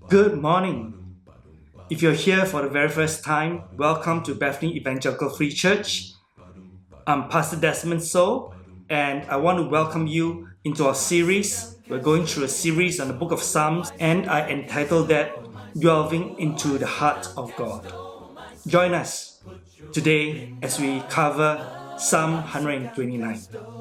Good morning. If you're here for the very first time, welcome to Bethany Evangelical Free Church. I'm Pastor Desmond So, and I want to welcome you into our series. We're going through a series on the book of Psalms, and I entitled that Delving into the Heart of God. Join us today as we cover Psalm 129.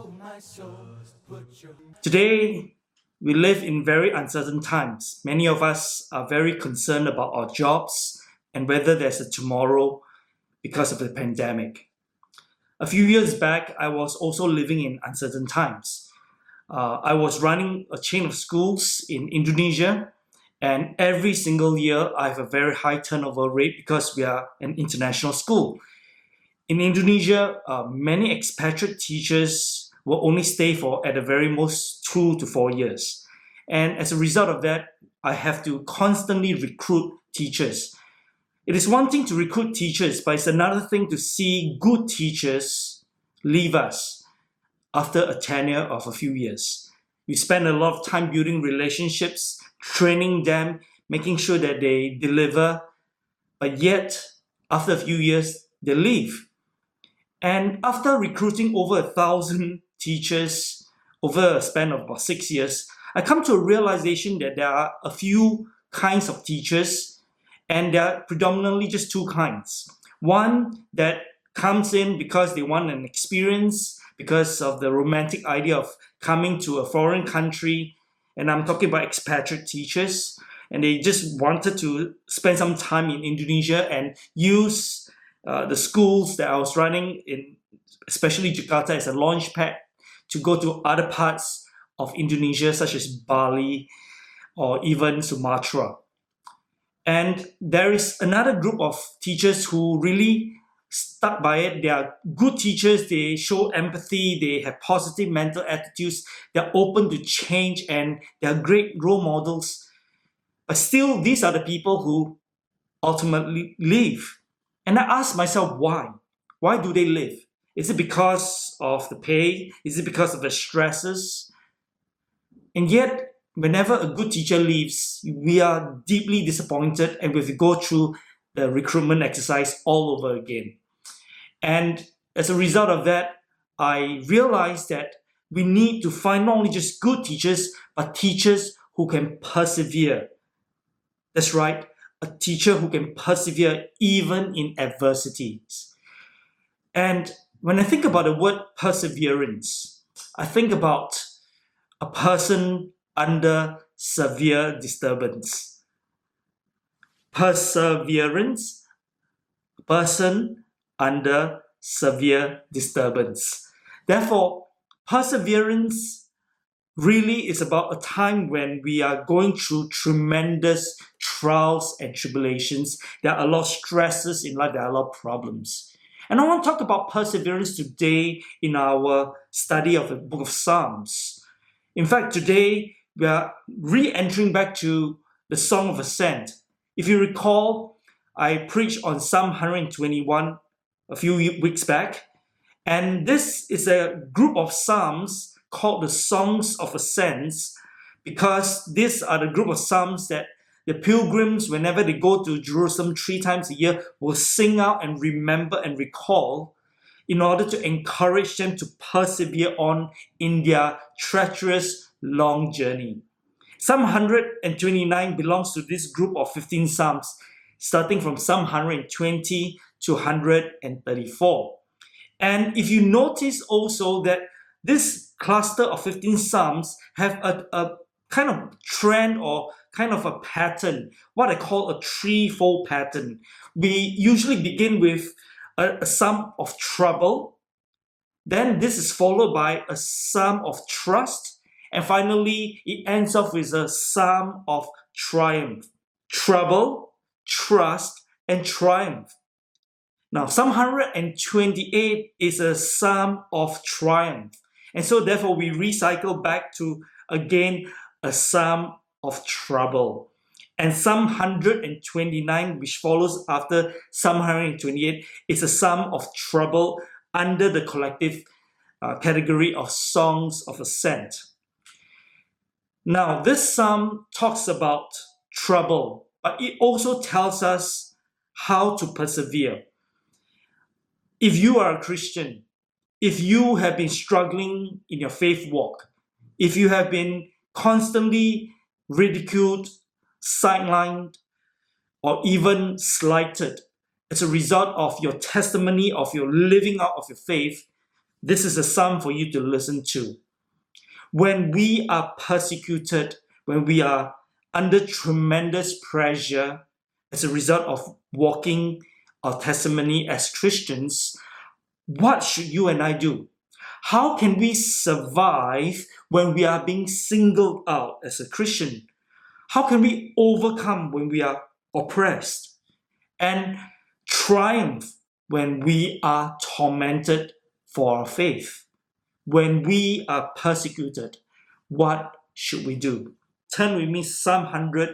Today, we live in very uncertain times. Many of us are very concerned about our jobs and whether there's a tomorrow because of the pandemic. A few years back, I was also living in uncertain times. I was running a chain of schools in Indonesia, and every single year I have a very high turnover rate because we are an international school. In Indonesia, many expatriate teachers will only stay for at the very most 2 to 4 years. And as a result of that, I have to constantly recruit teachers. It is one thing to recruit teachers, but it's another thing to see good teachers leave us after a tenure of a few years. We spend a lot of time building relationships, training them, making sure that they deliver, but yet, after a few years, they leave. And after recruiting over 1,000 teachers over a span of about 6 years, I come to a realization that there are a few kinds of teachers, and there are predominantly just two kinds. One that comes in because they want an experience, because of the romantic idea of coming to a foreign country, and I'm talking about expatriate teachers, and they just wanted to spend some time in Indonesia and use the schools that I was running in, especially Jakarta, as a launch pad to go to other parts of Indonesia, such as Bali or even Sumatra. And there is another group of teachers who really stuck by it. They are good teachers, they show empathy, they have positive mental attitudes, they're open to change, and they're great role models. But still, these are the people who ultimately leave. And I ask myself, why? Why do they leave? Is it because of the pay? Is it because of the stresses? And yet, whenever a good teacher leaves, we are deeply disappointed and we have to go through the recruitment exercise all over again. And as a result of that, I realized that we need to find not only just good teachers, but teachers who can persevere. That's right, a teacher who can persevere even in adversities. And when I think about the word perseverance, I think about a person under severe disturbance. Perseverance, person under severe disturbance. Therefore, perseverance really is about a time when we are going through tremendous trials and tribulations. There are a lot of stresses in life, there are a lot of problems. And I want to talk about perseverance today in our study of the book of Psalms. In fact, today we are re-entering back to the Song of Ascent. If you recall, I preached on Psalm 121 a few weeks back, and this is a group of psalms called the Songs of Ascents because these are the group of psalms that the pilgrims, whenever they go to Jerusalem 3 times a year, will sing out and remember and recall in order to encourage them to persevere on in their treacherous, long journey. Psalm 129 belongs to this group of 15 psalms, starting from Psalm 120 to 134. And if you notice also that this cluster of 15 psalms have a kind of trend or kind of a pattern, what I call a threefold pattern. We usually begin with a psalm of trouble, then this is followed by a psalm of trust, and finally it ends off with a psalm of triumph. Trouble, trust, and triumph. Now, Psalm 128 is a psalm of triumph. And so therefore we recycle back to, again, a psalm of trouble. And Psalm 129, which follows after Psalm 128, is a psalm of trouble under the collective category of Songs of Ascent. Now, this psalm talks about trouble, but it also tells us how to persevere. If you are a Christian, if you have been struggling in your faith walk, if you have been constantly ridiculed, sidelined, or even slighted as a result of your testimony, of your living out of your faith, this is a psalm for you to listen to. When we are persecuted, when we are under tremendous pressure as a result of walking our testimony as Christians, what should you and I do? How can we survive when we are being singled out as a Christian? How can we overcome when we are oppressed and triumph when we are tormented for our faith? When we are persecuted, what should we do? Turn with me Psalm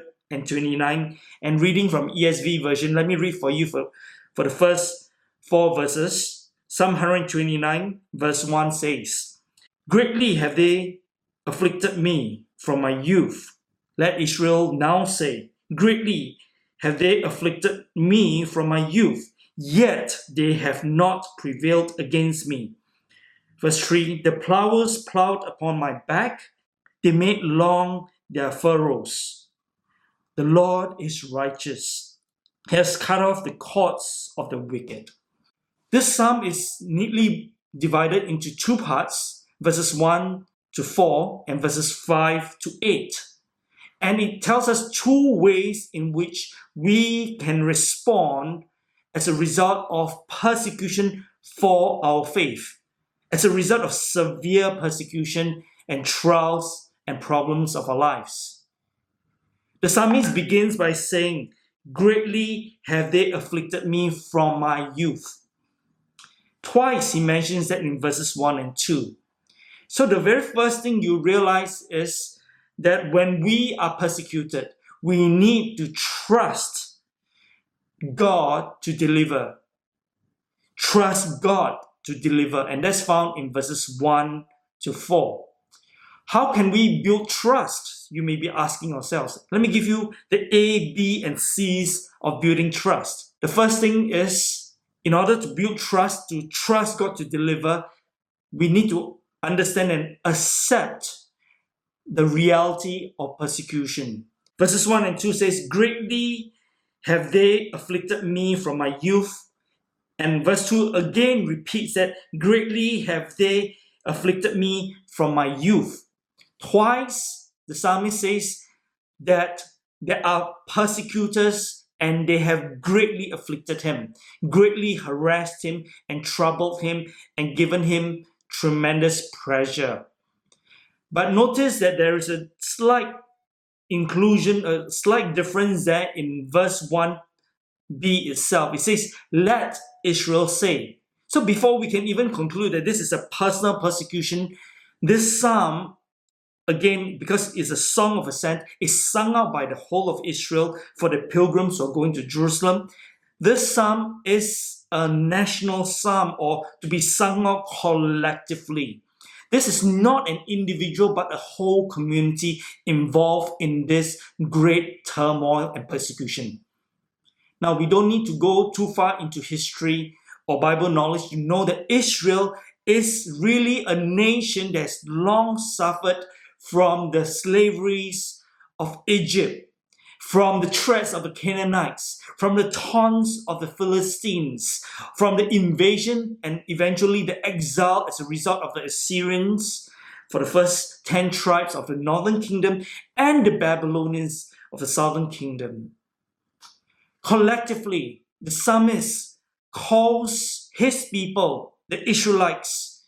129 and reading from ESV version. Let me read for you for the first 4 verses. Psalm 129 verse 1 says, "Greatly have they afflicted me from my youth." Let Israel now say, "Greatly have they afflicted me from my youth, yet they have not prevailed against me." Verse 3, "The plowers plowed upon my back, they made long their furrows. The Lord is righteous. He has cut off the cords of the wicked." This psalm is neatly divided into 2 parts, verses 1 to 4 and verses 5 to 8. And it tells us 2 ways in which we can respond as a result of persecution for our faith, as a result of severe persecution and trials and problems of our lives. The psalmist begins by saying, "Greatly have they afflicted me from my youth." Twice he mentions that in verses 1 and 2. So the very first thing you realize is that when we are persecuted, we need to trust God to deliver. Trust God to deliver. And that's found in verses 1 to 4. How can we build trust? You may be asking yourselves. Let me give you the A, B, and C's of building trust. The first thing is, in order to build trust, to trust God to deliver, we need to understand and accept the reality of persecution. Verses 1 and 2 says, "Greatly have they afflicted me from my youth." And verse 2 again repeats that, "Greatly have they afflicted me from my youth." Twice the psalmist says that there are persecutors and they have greatly afflicted him, greatly harassed him and troubled him and given him tremendous pressure. But notice that there is a slight inclusion, a slight difference there in verse 1b itself. It says, "Let Israel say." So before we can even conclude that this is a personal persecution, this psalm, again, because it's a song of ascent, is sung out by the whole of Israel for the pilgrims who are going to Jerusalem. This psalm is a national psalm, or to be sung out collectively. This is not an individual, but a whole community involved in this great turmoil and persecution. Now, we don't need to go too far into history or Bible knowledge to know that Israel is really a nation that has long suffered from the slaveries of Egypt, from the threats of the Canaanites, from the taunts of the Philistines, from the invasion and eventually the exile as a result of the Assyrians for the first 10 tribes of the northern kingdom and the Babylonians of the southern kingdom. Collectively, the psalmist calls his people, the Israelites,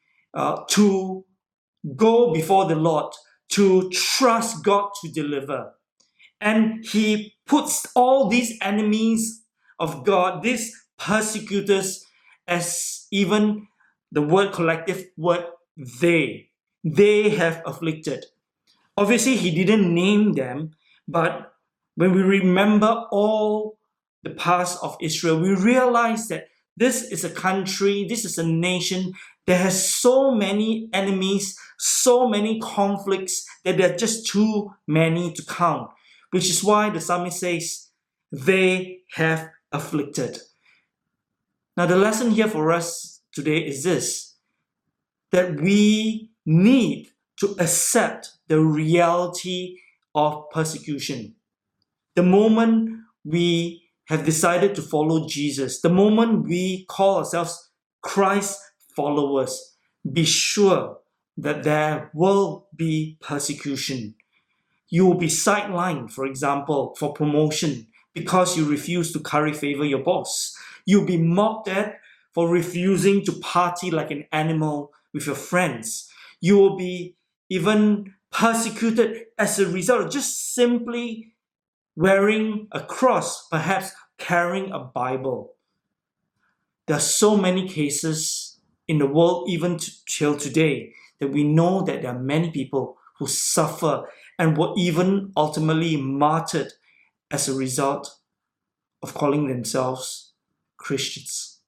to go before the Lord, to trust God to deliver. And he puts all these enemies of God, these persecutors, as even the word collective word they have afflicted. Obviously, he didn't name them, but when we remember all the past of Israel, we realize that this is a country, this is a nation that has so many enemies, so many conflicts that there are just too many to count. which is why the psalmist says, they have afflicted. Now the lesson here for us today is this, that we need to accept the reality of persecution. The moment we have decided to follow Jesus, the moment we call ourselves Christ followers, be sure that there will be persecution. You will be sidelined, for example, for promotion because you refuse to curry favor your boss. You'll be mocked at for refusing to party like an animal with your friends. You will be even persecuted as a result of just simply wearing a cross, perhaps carrying a Bible. There are so many cases in the world, even till today, that we know that there are many people who suffer and were even ultimately martyred as a result of calling themselves Christians.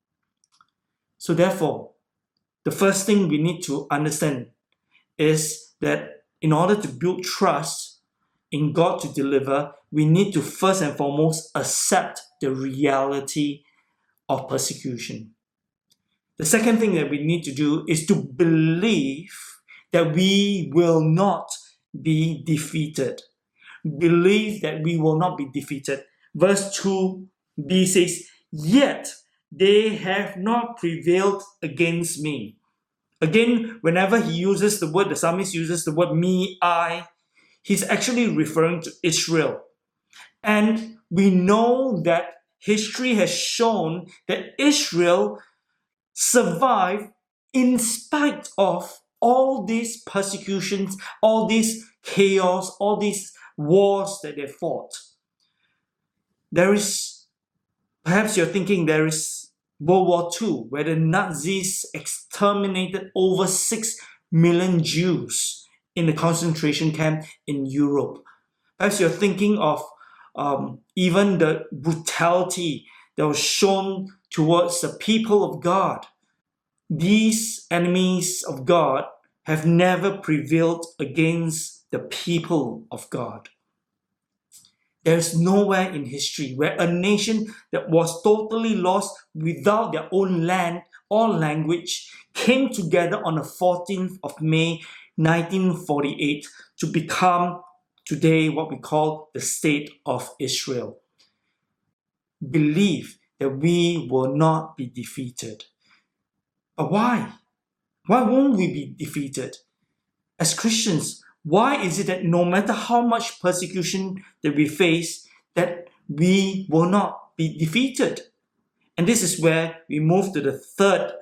So therefore, the first thing we need to understand is that in order to build trust in God to deliver, we need to first and foremost accept the reality of persecution. The second thing that we need to do is to believe that we will not be defeated. Believe that we will not be defeated. Verse 2b says, yet they have not prevailed against me. Again, whenever he uses the word, the psalmist uses the word me, I, he's actually referring to Israel. And we know that history has shown that Israel survived in spite of all these persecutions, all this chaos, all these wars that they fought. Perhaps you're thinking there is World War II, where the Nazis exterminated over 6 million Jews in the concentration camp in Europe. Perhaps you're thinking of even the brutality that was shown towards the people of God. These enemies of God have never prevailed against the people of God. There is nowhere in history where a nation that was totally lost without their own land or language came together on the 14th of May 1948 to become today what we call the State of Israel. Believe that we will not be defeated. But why? Why won't we be defeated? As Christians, why is it that no matter how much persecution that we face, that we will not be defeated? And this is where we move to the third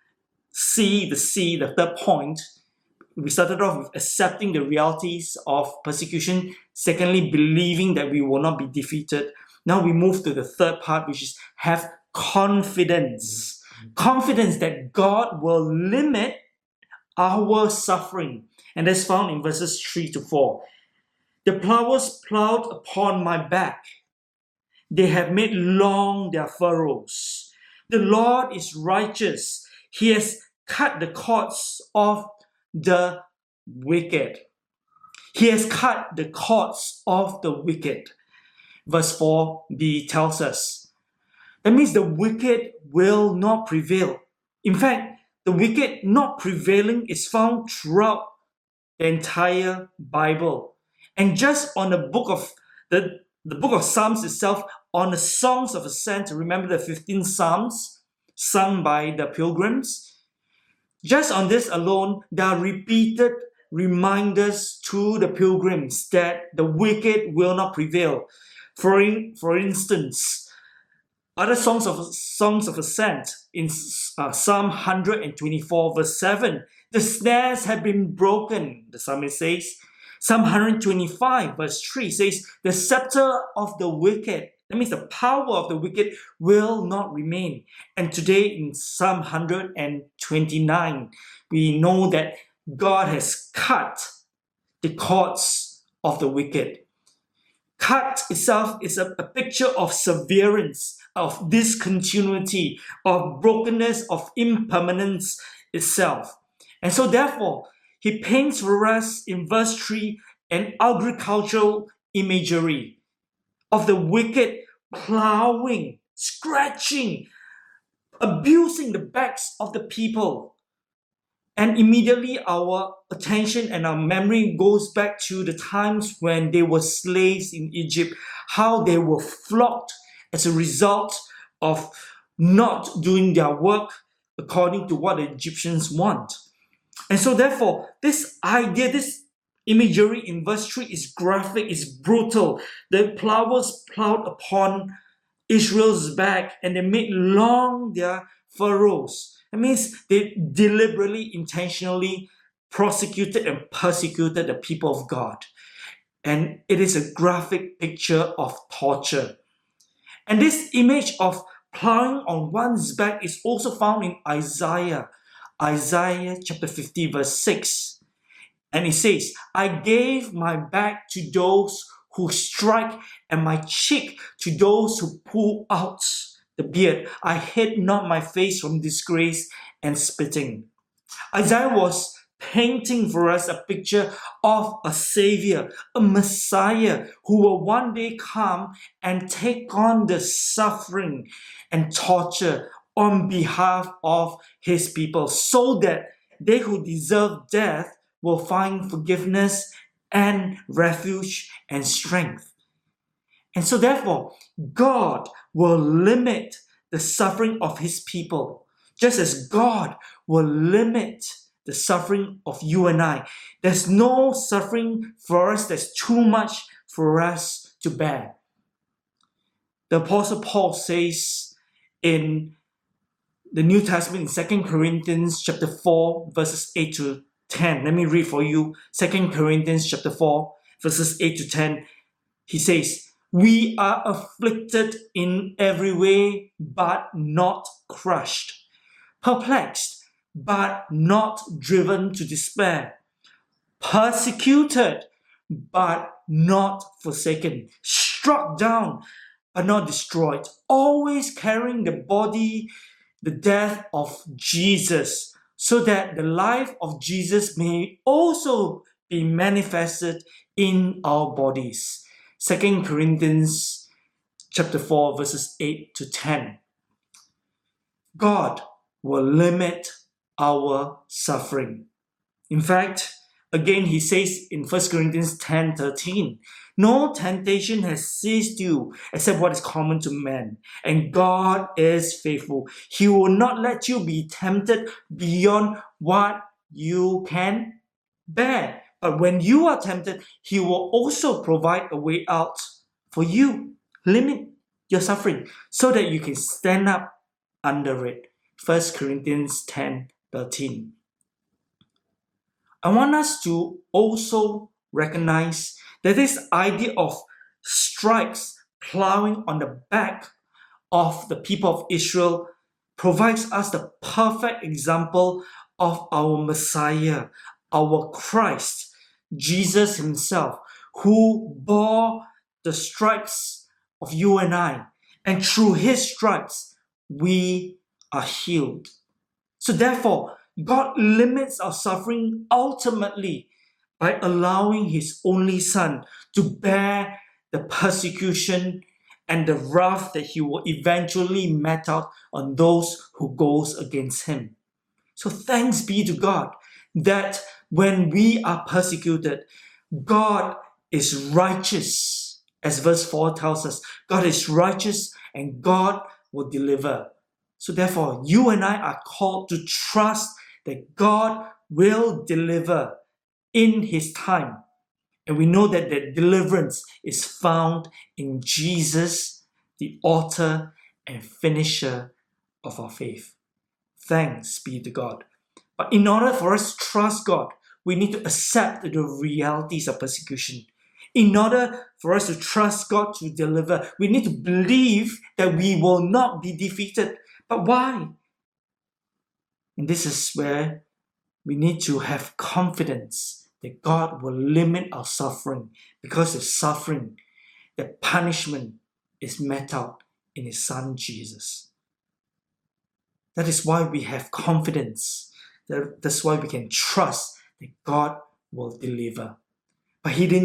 the third point. We started off with accepting the realities of persecution. Secondly, believing that we will not be defeated. Now we move to the third part, which is have confidence. Confidence that God will limit our suffering. And that's found in verses 3 to 4. The plowers plowed upon my back. They have made long their furrows. The Lord is righteous. He has cut the cords of the wicked. He has cut the cords of the wicked. Verse 4b tells us, that means the wicked will not prevail. In fact, the wicked not prevailing is found throughout the entire Bible. And just on the book of Psalms itself, on the Songs of Ascent, remember the 15 Psalms sung by the pilgrims? Just on this alone, there are repeated reminders to the pilgrims that the wicked will not prevail. For instance, other songs of ascent in Psalm 124 verse 7, the snares have been broken, the psalmist says. Psalm 125 verse 3 says, the scepter of the wicked, that means the power of the wicked, will not remain. And today in Psalm 129, we know that God has cut the cords of the wicked. Cut itself is a picture of severance, of discontinuity, of brokenness, of impermanence itself. And so therefore, he paints for us in verse 3 an agricultural imagery of the wicked plowing, scratching, abusing the backs of the people. And immediately our attention and our memory goes back to the times when they were slaves in Egypt, how they were flogged as a result of not doing their work according to what the Egyptians want. And so therefore, this idea, this imagery in verse 3 is graphic, is brutal. The plowers plowed upon Israel's back and they made long their furrows. That means they deliberately, intentionally prosecuted and persecuted the people of God. And it is a graphic picture of torture. And this image of plowing on one's back is also found in Isaiah chapter 50 verse 6. And it says, I gave my back to those who strike and my cheek to those who pull out the beard. I hid not my face from disgrace and spitting. Isaiah was painting for us a picture of a savior, a Messiah who will one day come and take on the suffering and torture on behalf of his people, so that they who deserve death will find forgiveness and refuge and strength. And so therefore, God will limit the suffering of his people, just as God will limit the suffering of you and I. There's no suffering for us that's too much for us to bear. The Apostle Paul says in the New Testament in 2 Corinthians chapter 4, verses 8 to 10. Let me read for you 2 Corinthians chapter 4, verses 8 to 10. He says, we are afflicted in every way, but not crushed, perplexed, but not driven to despair, persecuted, but not forsaken, struck down, but not destroyed, always carrying the death of Jesus, so that the life of Jesus may also be manifested in our bodies. 2 Corinthians chapter 4, verses 8 to 10. God will limit our suffering. In fact, again, he says in 1 Corinthians 10:13, no temptation has seized you except what is common to man, and God is faithful. He will not let you be tempted beyond what you can bear. But when you are tempted, he will also provide a way out for you. Limit your suffering so that you can stand up under it. 1 Corinthians 10:13. I want us to also recognize that this idea of stripes plowing on the back of the people of Israel provides us the perfect example of our Messiah, our Christ, Jesus himself, who bore the stripes of you and I. And through his stripes, we are healed. So therefore, God limits our suffering ultimately by allowing his only son to bear the persecution and the wrath that he will eventually mete out on those who goes against him. So thanks be to God that when we are persecuted, God is righteous. As verse 4 tells us, God is righteous and God will deliver. So therefore, you and I are called to trust that God will deliver in his time. And we know that the deliverance is found in Jesus, the author and finisher of our faith. Thanks be to God. But in order for us to trust God, we need to accept the realities of persecution. In order for us to trust God to deliver, we need to believe that we will not be defeated. But why? And this is where we need to have confidence that God will limit our suffering, because the suffering, the punishment is met out in his son Jesus. That is why we have confidence. That's why we can trust that God will deliver. But he didn't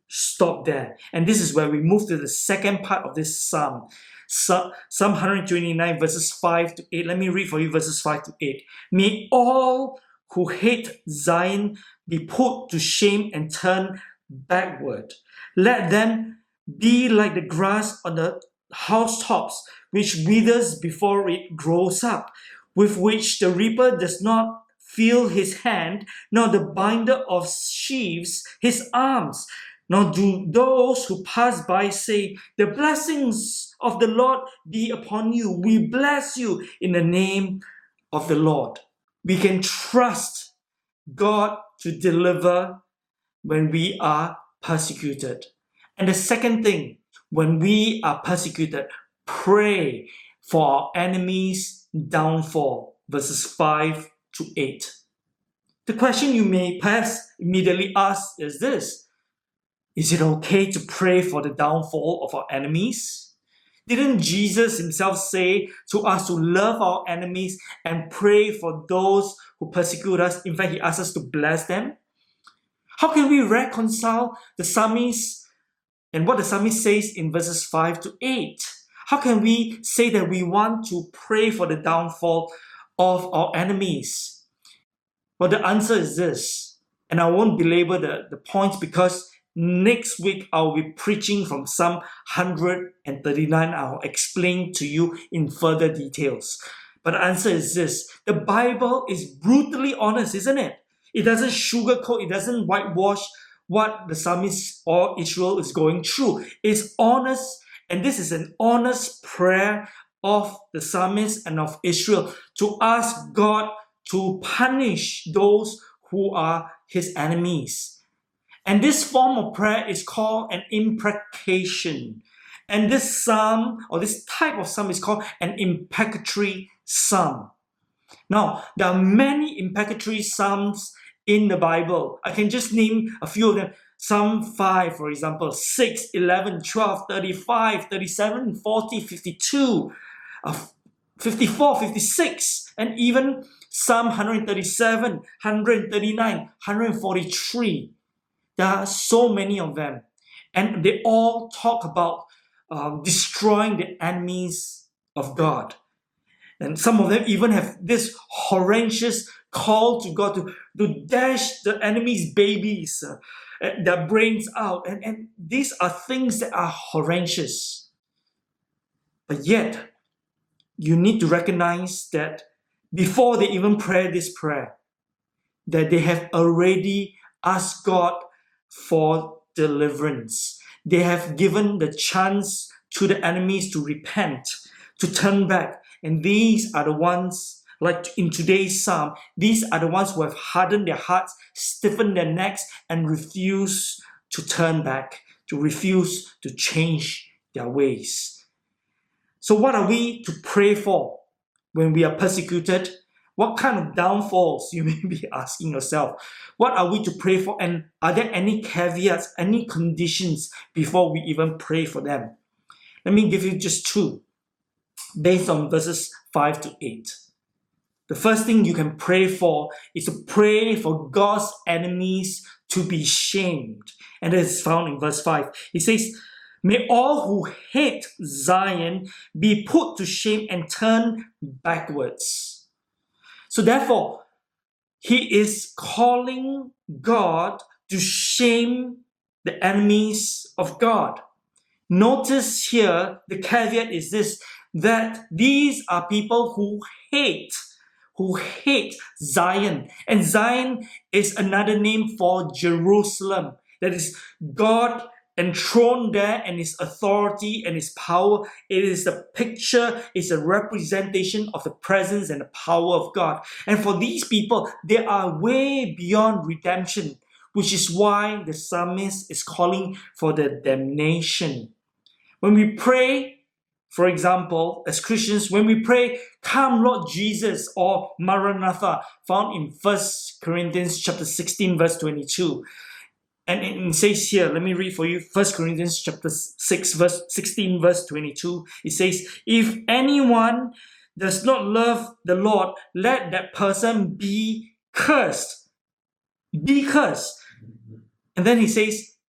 stop there. And this is where we move to the second part of this psalm. Psalm 129 verses 5 to 8. Let me read for you verses 5 to 8. May all who hate Zion be put to shame and turn backward. Let them be like the grass on the housetops, which withers before it grows up, with which the reaper does not feel his hand, nor the binder of sheaves his arms. Nor do those who pass by say, the blessings of the Lord be upon you. We bless you in the name of the Lord. We can trust God to deliver when we are persecuted. And the second thing, when we are persecuted, pray for our enemies' downfall. Verses 5 to 8. The question you may perhaps immediately ask is this: is it okay to pray for the downfall of our enemies? Didn't Jesus himself say to us to love our enemies and pray for those who persecute us? In fact, he asked us to bless them. How can we reconcile the psalmist and what the psalmist says in verses 5 to 8? How can we say that we want to pray for the downfall of our enemies? Well, the answer is this, and I won't belabor the points because next week I'll be preaching from Psalm 139. I'll explain to you in further details. But the answer is this: the Bible is brutally honest, isn't it? It doesn't sugarcoat, it doesn't whitewash what the psalmist or Israel is going through. It's honest, and this is an honest prayer of the psalmist and of Israel to ask God to punish those who are his enemies. And this form of prayer is called an imprecation. And this psalm, or this type of psalm, is called an imprecatory psalm. Now, there are many imprecatory psalms in the Bible. I can just name a few of them. Psalm 5, for example, 6, 11, 12, 35, 37, 40, 52, 54, 56, and even Psalm 137, 139, 143. There are so many of them. And they all talk about destroying the enemies of God. And some of them even have this horrendous call to God to dash the enemy's babies, their brains out. And these are things that are horrendous. But yet, you need to recognize that before they even pray this prayer, that they have already asked God for deliverance. They have given the chance to the enemies to repent, to turn back. And these are the ones, like in today's psalm, these are the ones who have hardened their hearts, stiffened their necks, and refuse to turn back, to refuse to change their ways. So what are we to pray for when we are persecuted? What kind of downfalls, you may be asking yourself? What are we to pray for? And are there any caveats, any conditions before we even pray for them? Let me give you just two, based on verses 5 to 8. The first thing you can pray for is to pray for God's enemies to be shamed. And that is found in verse 5. It says, may all who hate Zion be put to shame and turn backwards. So therefore, he is calling God to shame the enemies of God. Notice here, the caveat is this, that these are people who hate Zion. And Zion is another name for Jerusalem. That is God enthroned there, and his authority and his power. It is a picture, it's a representation of the presence and the power of God. And for these people, they are way beyond redemption, which is why the psalmist is calling for the damnation. When we pray, for example, as Christians, when we pray, "Come Lord Jesus," or Maranatha, found in 1 Corinthians chapter 16, verse 22. And it says here, let me read for you, 1 Corinthians chapter 6, verse 16, verse 22. It says, if anyone does not love the Lord, let that person be cursed. Be cursed. And then he says,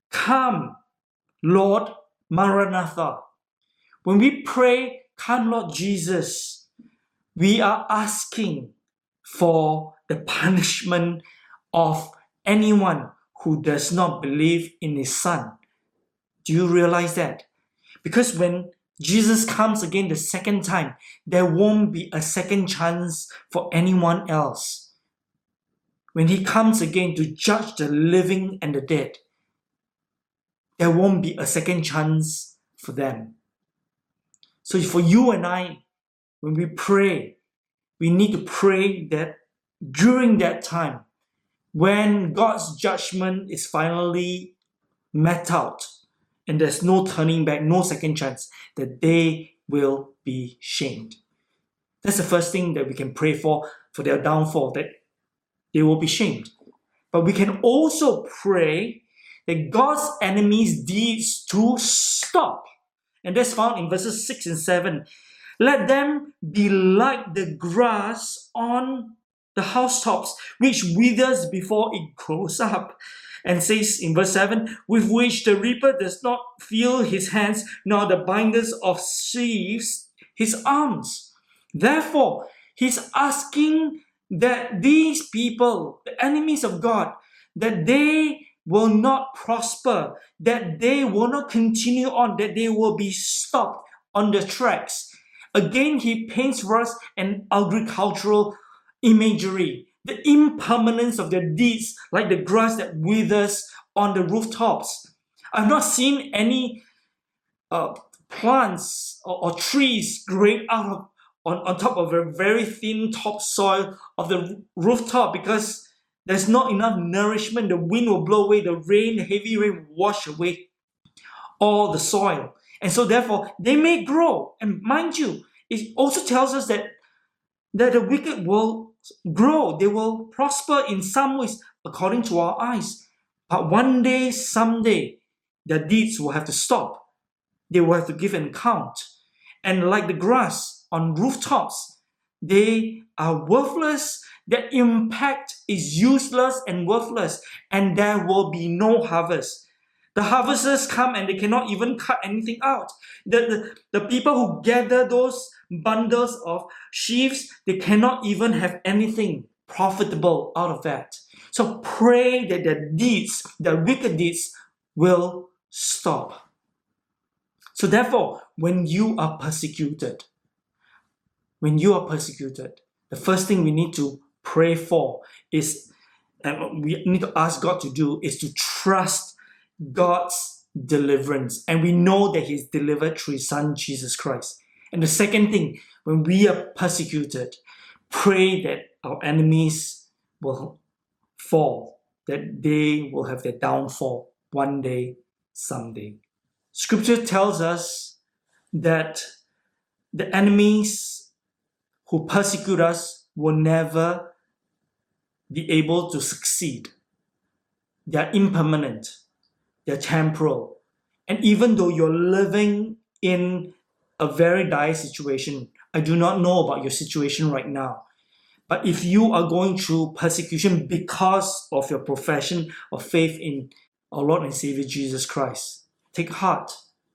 Come, Lord Maranatha. When we pray, Come, Lord Jesus, we are asking for the punishment of anyone who does not believe in his Son. Do you realize that? Because when Jesus comes again the second time, there won't be a second chance for anyone else. When he comes again to judge the living and the dead, there won't be a second chance for them. So for you and I, when we pray, we need to pray that during that time, when God's judgment is finally met out, and there's no turning back, no second chance, that they will be shamed. That's the first thing that we can pray for their downfall, that they will be shamed. But we can also pray that God's enemies' deeds to stop. And that's found in verses 6 and 7. Let them be like the grass on the housetops, which withers before it grows up. And says in verse 7, with which the reaper does not feel his hands, nor the binders of sheaves his arms. Therefore, he's asking that these people, the enemies of God, that they will not prosper, that they will not continue on, that they will be stopped on the tracks. Again, he paints for us an agricultural imagery, the impermanence of their deeds, like the grass that withers on the rooftops. I've not seen any plants or trees growing out on top of a very thin topsoil of the rooftop, because there's not enough nourishment. The wind will blow away, the heavy rain will wash away all the soil. And so therefore, they may grow. And mind you, it also tells us that the wicked will grow. They will prosper in some ways according to our eyes. But one day, someday, their deeds will have to stop. They will have to give an account. And like the grass on rooftops, they are worthless. Their impact is useless and worthless, and there will be no harvest. The harvesters come and they cannot even cut anything out. The people who gather those bundles of sheaves, they cannot even have anything profitable out of that. So pray that the wicked deeds will stop. So therefore, when you are persecuted, the first thing we need to pray for is, and we need to ask God to do, is to trust God's deliverance. And we know that He's delivered through His Son, Jesus Christ. And the second thing, when we are persecuted, pray that our enemies will fall, that they will have their downfall one day, someday. Scripture tells us that the enemies who persecute us will never be able to succeed. They are impermanent. They are temporal. And even though you're living in a very dire situation, I do not know about your situation right now, but if you are going through persecution because of your profession of faith in our Lord and Savior Jesus Christ, take heart.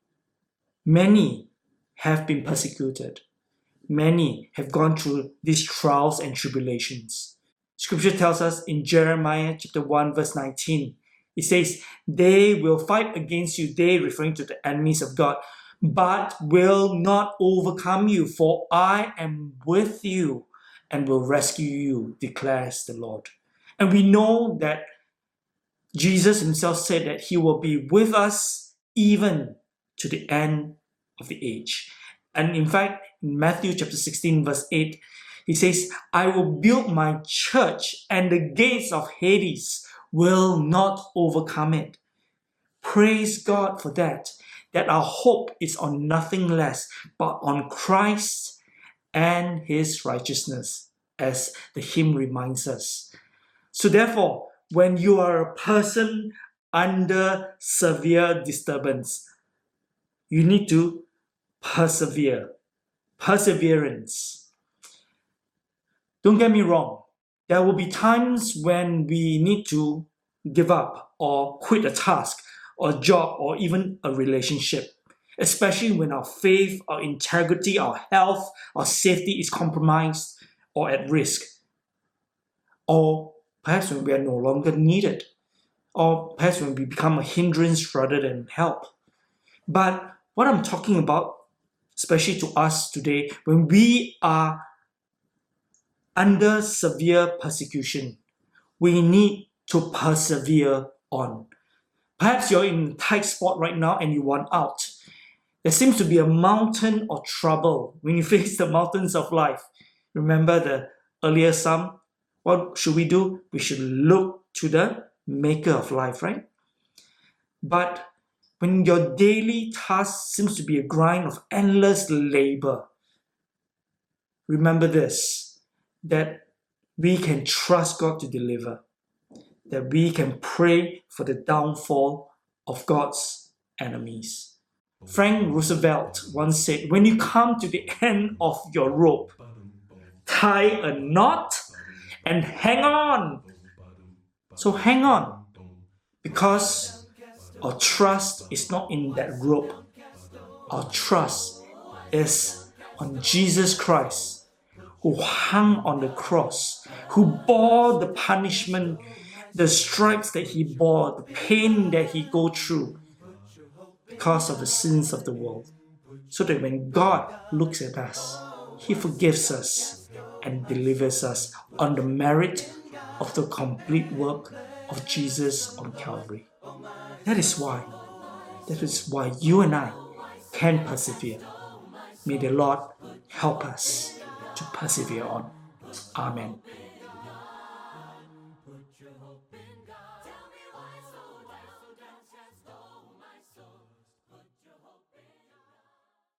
Many have been persecuted. Many have gone through these trials and tribulations. Scripture tells us in Jeremiah chapter 1 verse 19, it says, they will fight against you, they referring to the enemies of God, but will not overcome you, for I am with you and will rescue you, declares the Lord. And we know that Jesus himself said that he will be with us even to the end of the age. And in fact, in Matthew chapter 16 verse 8, he says, I will build my church and the gates of Hades will not overcome it. Praise God for that our hope is on nothing less but on Christ and his righteousness, as the hymn reminds us. So therefore, when you are a person under severe disturbance, you need to persevere. Perseverance. Don't get me wrong. There will be times when we need to give up or quit a task or a job, or even a relationship, especially when our faith, our integrity, our health, our safety is compromised or at risk, or perhaps when we are no longer needed, or perhaps when we become a hindrance rather than help. But what I'm talking about, especially to us today, when we are under severe persecution, we need to persevere on. Perhaps you're in a tight spot right now and you want out. There seems to be a mountain of trouble when you face the mountains of life. Remember the earlier psalm? What should we do? We should look to the maker of life, right? But when your daily task seems to be a grind of endless labor, remember this, that we can trust God to deliver, that we can pray for the downfall of God's enemies. Frank Roosevelt once said, when you come to the end of your rope, tie a knot and hang on. So hang on, because our trust is not in that rope. Our trust is on Jesus Christ, who hung on the cross, who bore the punishment, the stripes that he bore, the pain that he go through because of the sins of the world. So that when God looks at us, he forgives us and delivers us on the merit of the complete work of Jesus on Calvary. That is why you and I can persevere. May the Lord help us to persevere on. Amen.